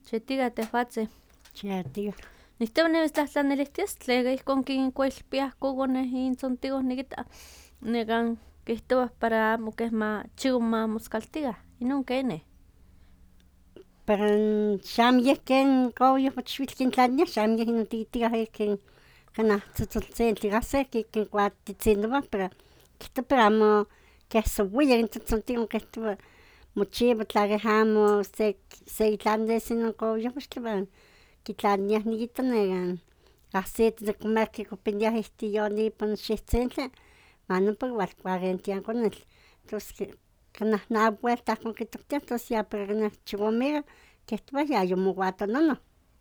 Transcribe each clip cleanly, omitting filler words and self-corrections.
Chetiga tefatse. Chetiga. Nihtowa nimitlahtlanilihtias tlega ihkon kinkuilpiah kokoneh intzontigos nikita nekan kihtowah para amo keh ma chiuh ma moskaltiga, inon kene. Pero xamo yeh ken kowyoh mochwitl kintlania, xamo yeh inon tikitikah ken kanah tzotzoltzintli ahseh kinkuatitzinoah, pero kihtowa pero amo keh sowia intzotzontigon kihtowa mochiwa tla keh amo sekitlanilis inon kowyohtli bueno kitlaniah nikita nekan ahsita de comer kikopiliah ihtiyon ipan xiwtzintli, wan ompa kiwalkuarentiah n konetl, tos kanah naui buelta ahkon kitoktiah tos ya para kanah chikome kihtowah yayomowatononoh.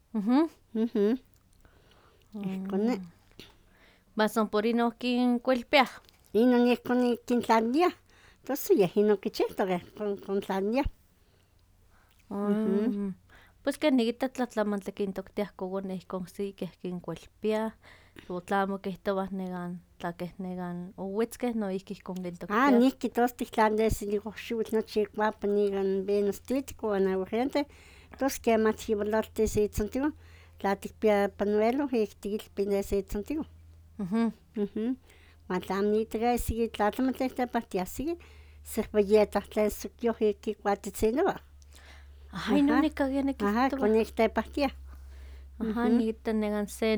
Ihkon ne. Wan son por inon kinkuilpiah. Inon ihkon kintlaniah, tos yeh inon kichihtoh ihkon kontlaniah. Pues ken nikita tlatlamantli kintoktiah kokoneh ihkon sí keh kinkuilpiah, o tlamo kihtowah nekan tla keh nekan owitzkeh noihki ihkon kintoktiah. Nihki tos tiktlanilis ikohxiwitl nochi ikuapan ikan venustítico wan aguardiente, tos kemach kiwaloltis itzontigon, tla tikpia panuelo ik tikilpilis itzontigon. Wan tlamo nikita siki tlatlamantli tepahtiah siki cebolleta tlen sokioh ik kikuatitzinoah. Inon nikaki nikihtowa. Ihkon niktepahtiah. Nikita nekan se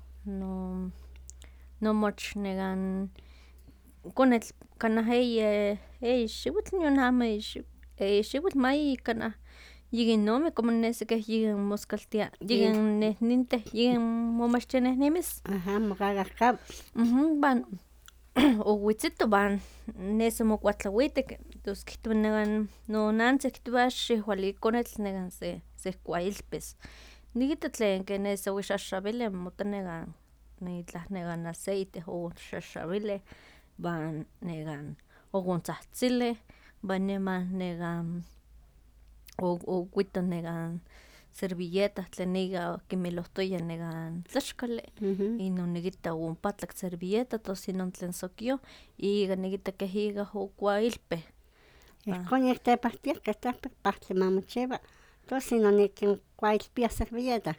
nomoch nekan konetl kanah eyi xiwitl nion amo eyi xiwitl mayi kanah yikin ome como nesi keh yikin moskaltia, yikin nehninteh, yikin momachtia nehnemis. Mokakahkawa. Wan owitzito wan nesi mokuatlawitek, tos kihtowa nekan nonantzin kihtowa xihwali konetl nekan sehkuailpis. Nikita tlen ken nesi owixaxawili mota nekan itlah nekan aceite oxaxawilih, wan nekan okontzahtzilih, wan niman nekan okuito nekan servilletas tlen ika kinmilohtoya nekan tlaxkali, inon nikita onpatlak servilleta tos inon tlen sokioh ika nikita keh ika okuailpih. Ihkon niktepahtia keh tehpa pahtli ma mochiwa, tos inon nikinkuailpiah servilleta.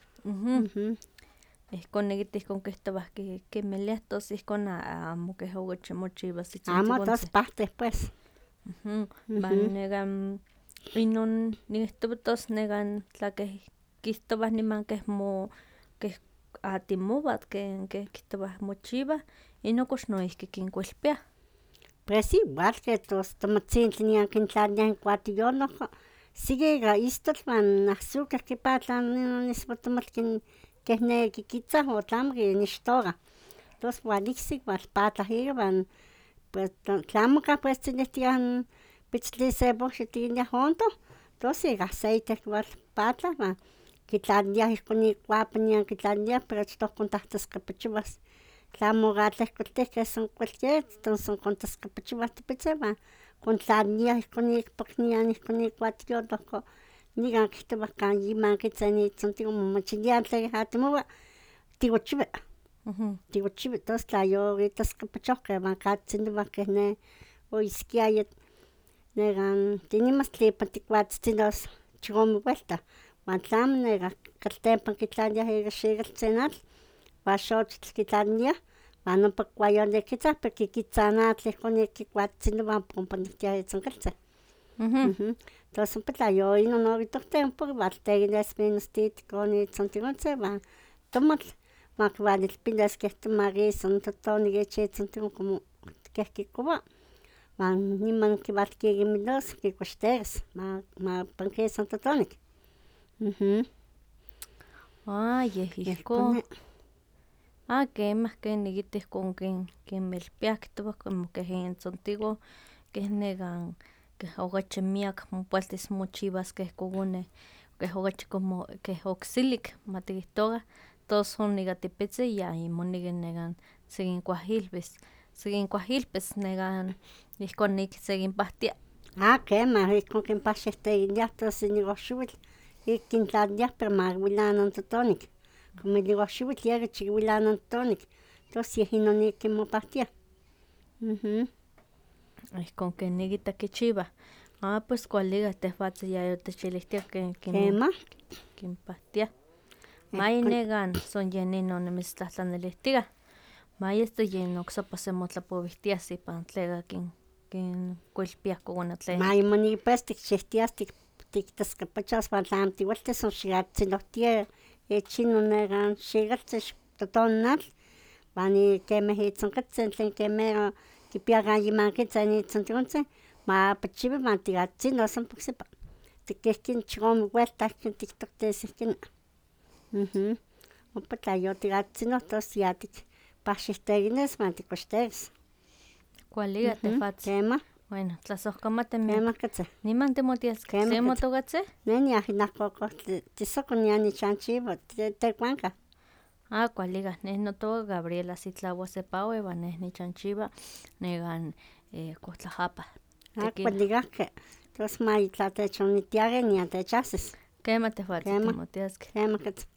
Ihkon nikita ihkon kihtowah kinmiliah tos ihkon amo keh okachi mochiwas Amo itzontikontzin. tos pahtli pues. Wan nekan inon nikihtowa tos nekan tla keh kihtowah niman keh keh atimowah ken keh kihtowah mochiwah, inon kox noihki kinkuilpiah. Pues igual ke tos tomatzintli nian kintlaniah inkuatiyonoh, siki ika istotl wan azúcar kipatlah inon iswatomatl keh ne kikitzah o tlamo kinixtokah, tos waliksik walpatlah ika wan pues tlamo onkah pues tzinihtiah n pitztli cebolla tikiniah hontoh, tos ika aceite kiwalpatlah wan kitlaniah ihkon ikuapan nian kitlaniliah pero achtoh kontahtaskapachowas, tlamo atlehkoltihkeh son cualquiera tos kontahtaskapachowah tepitzin wan kontlaniah ihkon ikpak nian ihkon ikuatiyonoh nikan kihtowah kan yimankitza itzontigon momochiliah tlen atimowa tiochiwi, tiochiwi tos tla yokitaskapachohkeh wan katziniwah keh ne oiskiaya nekan tinimastle ipan tikuatzitzinos chikome welta, wan tlamo nekah kaltempan kitlaniah ika xikaltzin atl wan xochitl kitlaliliah wan ompa kikuayonekitzah pero kikitzah n atl ihkon kikuatzinowah ompa nehtiah itzonkaltzin. Tos ompa tla yoinon okitokten ompa kiwaltekilis venustítico itzontikontzin wan tomatl wan kiwalilpilis keh tomaguiso n totonik ich itzontikon como keh kikowa wan niman kiwalkikimilos kikoxtekas ma pankisa n totonik. Yeh ihkon. Kemah ken nikita ihkon kinmilpiah kihtowa como keh intzontigon keh nekan keh okachi miak mokualtis mochiwas keh kokoneh keh okachi como keh oksilik matikihtowa tos onika tipitzin ya moneki nekan sekinkuahilpis nekan ihkon sekinpahtia. Kemah ihkon kinpahxihtekiliah tos in ikohxiwitl ik kintlaliliah pero mawilana n totonik, como in ikohxiwitl yeka chikiwilana n totonik, tos yeh inon ik kinmopahtiah. Ihkon ken nikita kichiwah, Pues kualiga tehwatzi yayotechilihtia Quema. kinpahtia. May negan son yenin onimitztlahtlanilihtiga. May yen oksapa semotlapowihtias ipan tlega kin kuilpiah kokonatlen. May monipas tikchihtias tiktaskapachas wan tla tiualtis oxiatzinohtia chino negan xigaltzin totonatl wan kemeh itzonkatzin tlen kemeh kipia kan yimankitzin itzontiontzin mapachiwi wan tiatzinos ompa ocsipa tikihkin chikome weltahkin tiktoktis ihkin. Ompa tla yotiatzinohtos ya tikpahxitekinis wan tikoxtekis. Kualiga tehwatzi. Quema. Bueno, tlasohkamati miak. Quema katzeh. Niman timotiaskeh. ¿Se motokatzeh? Ne niahinahkokohtisoko nianichanchiwa tekuanka. Kualiga, neh notoka Gabriela Sitlawa Sepaue, iwan neh nichanchiwa negan Cotlajapa. Kualigahkeh, tos tla techonitiageh nian techahsis. Quema tehwatzi Quema. timotiaskeh. Quema katzeh.